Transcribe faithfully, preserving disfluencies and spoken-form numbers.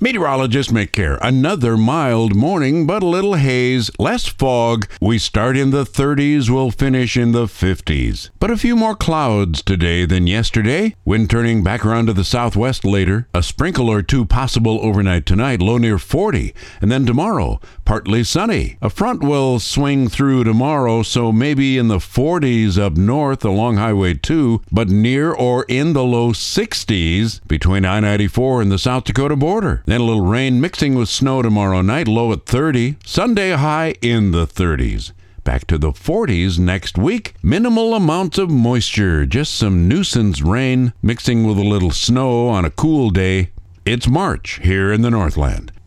Meteorologist Mick Kerr. Another mild morning, but a little haze, less fog. We start in the thirties, we'll finish in the fifties. But a few more clouds today than yesterday. Wind turning back around to the southwest later. A sprinkle or two possible overnight tonight, low near forty. And then tomorrow, partly sunny. A front will swing through tomorrow, so maybe in the forties up north along Highway two, but near or in the low sixties between I ninety-four and the South Dakota border. Then a little rain mixing with snow tomorrow night, low at thirty. Sunday high in the thirties. Back to the forties next week. Minimal amounts of moisture, just some nuisance rain mixing with a little snow on a cool day. It's March here in the Northland.